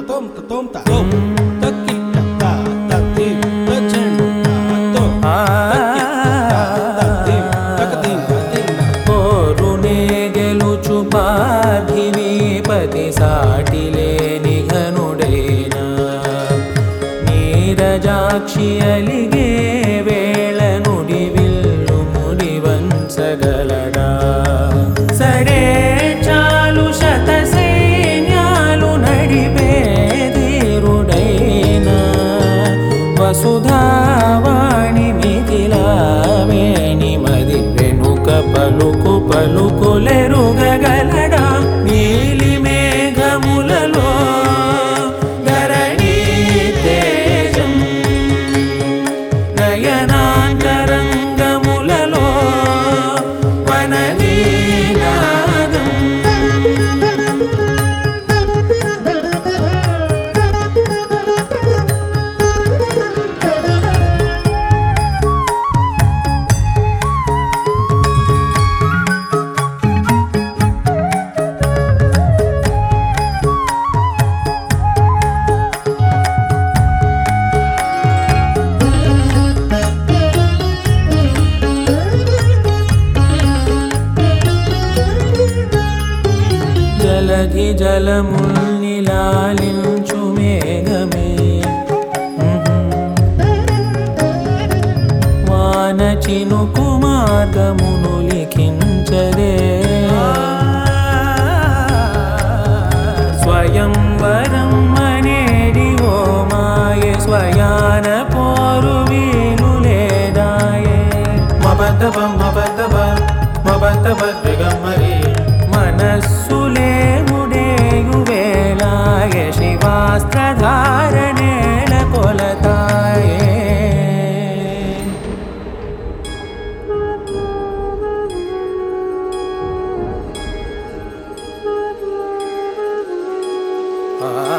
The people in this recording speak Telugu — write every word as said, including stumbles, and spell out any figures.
తోం తోం తోం తక్కి తక్క తత్తి తచెండు తో తక్కి తత్తి తక్కి తత్తి కోరునే గెలుచు పార్థివీపతి సాటిలేని ఘనుడైనా నీరజాక్షి అలిగే వేళ నుడి విల్లు ముడి వంచగలడా సరే చాలు శత సైన్యాలు నడిపే ధీరుడైనా వసుధావాణి మిథిలావేణి మది వెనుక పలుకు పలుకులెరుగగలడా నీలి మేఘములలో ధరణీ తేజం నయనాంతరంగములలో వననీనాదం జలధి జలముల్ని లాలించు మేఘమే వాన చినుకు మార్గమును లిఖించదే స్వయంవరం అనేడి ఓ మాయే స్వయాన పోరు వీలు లేదాయే మబద్దబ మబద్దబ మబద్దబ దిగమ్మరి మనస్సులే ముడేయు వేళాయ శివాస్త్రధారణేల కొలతాయే ఆ